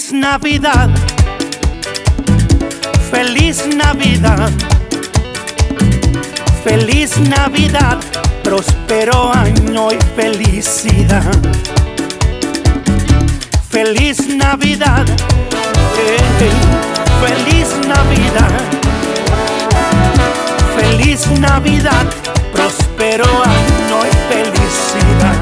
Feliz Navidad, feliz Navidad, feliz Navidad, próspero año y felicidad. Feliz Navidad, feliz Navidad, feliz Navidad, próspero año y felicidad.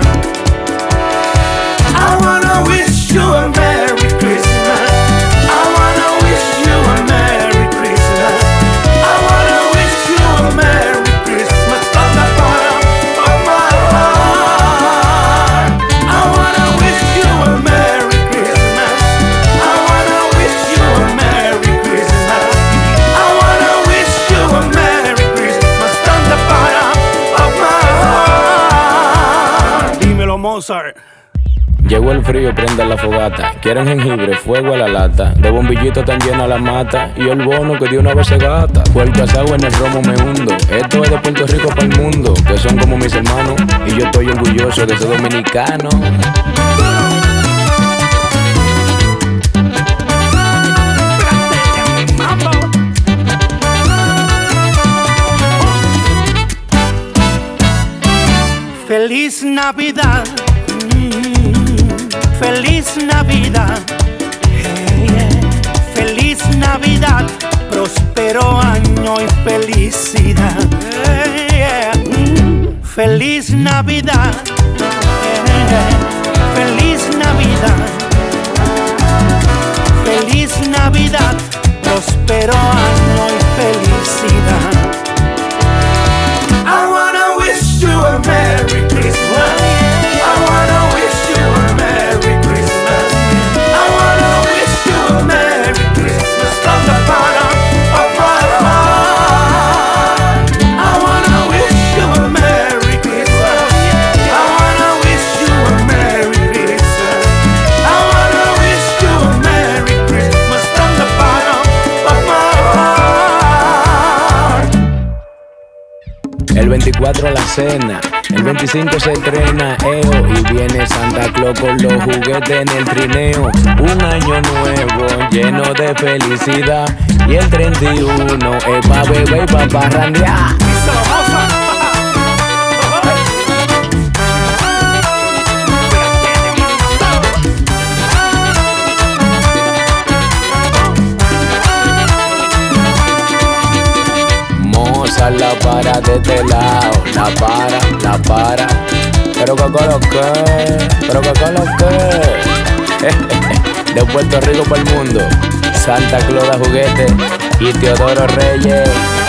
I wanna wish you a Merry Christmas. I wanna wish you a Merry Christmas. I wanna wish you a Merry Christmas from the bottom of my heart. I wanna wish you a Merry Christmas. I wanna wish you a Merry Christmas. I wanna wish you a Merry Christmas from the bottom of my heart. Dímelo, Mozart. Llegó el frío, prende la fogata. Quieren jengibre, fuego a la lata. De bombillitos tan llena la mata. Y el bono que de una vez se gata. Puerto asado en el romo me hundo. Esto es de Puerto Rico para el mundo, que son como mis hermanos. Y yo estoy orgulloso de ser dominicano. Feliz Navidad, feliz Navidad, feliz Navidad, próspero año y felicidad. Feliz Navidad, feliz Navidad, feliz Navidad, próspero año y felicidad. I wanna wish you a Merry Christmas. I wanna wish you a Merry Christmas. I wanna wish you a Merry Christmas from the bottom of my heart. I wanna wish you a Merry Christmas. I wanna wish you a Merry Christmas. I wanna wish you a Merry Christmas from the bottom of my heart. El 24 la cena, el 25 se estrena EO y viene Santa Claus con los juguetes en el trineo. Un año nuevo lleno de felicidad y el 31 es pa' beber y pa' parrandear. La para de este lado, la para. Pero que de Puerto Rico para el mundo, Santa Claus da juguete y Teodoro Reyes.